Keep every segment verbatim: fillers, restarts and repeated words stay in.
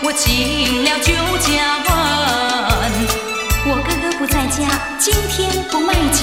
进了酒家门。 我哥哥不在家，今天不卖酒。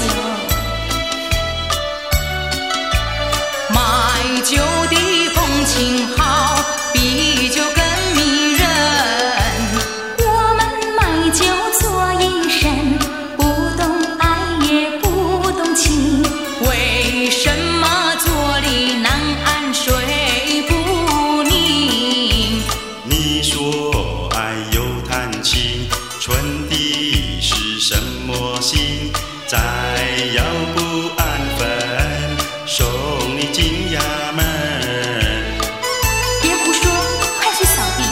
卖酒的风情好，比酒更迷人。 我们卖酒做营生，不懂爱也不懂情。 为什么坐立难安睡不宁？ 你说爱又谈情，春的是什么心？再要不安分，送你进衙门。 别胡说，快去扫地。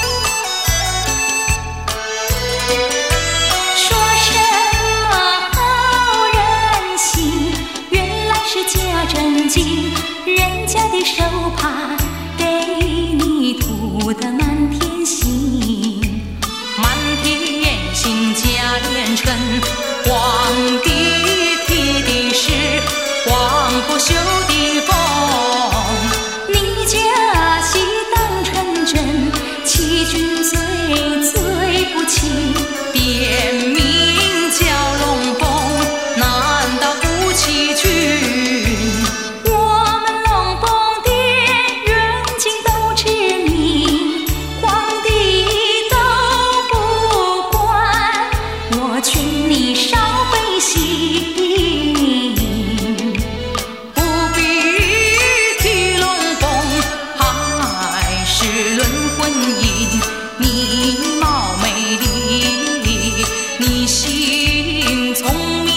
说什么好人心，原来是假正经。人家的手帕给你涂得满天星， 满天星假连成，皇帝提的是皇后绣的凤。 你假戏当成真，欺君罪，罪不轻。 点名叫龙凤，难道不欺君？ 我们龙凤殿远近都知名，皇帝都不管。我劝你少背信， 不必提龙凤，还是论婚姻。你貌美丽，你心聪明，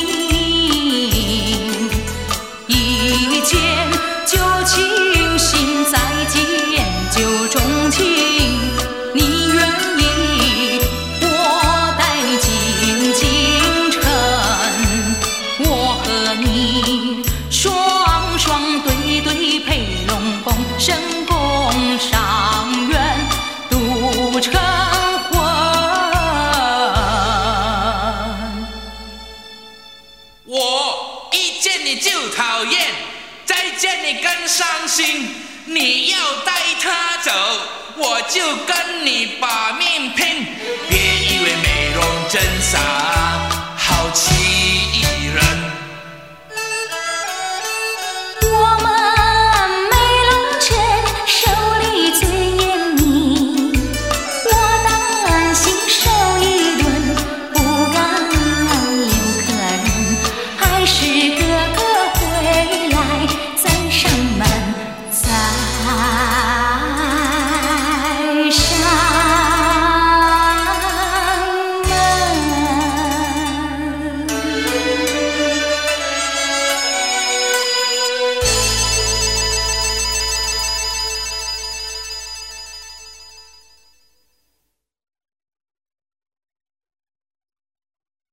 一见就倾心，再见就钟情。你愿意我带进京城，我和你双双对对配龙凤，深宫上苑度成婚。 我一见你就讨厌，再见你更伤心。你要带他走，我就跟你把命拼。别以为美容真傻，好奇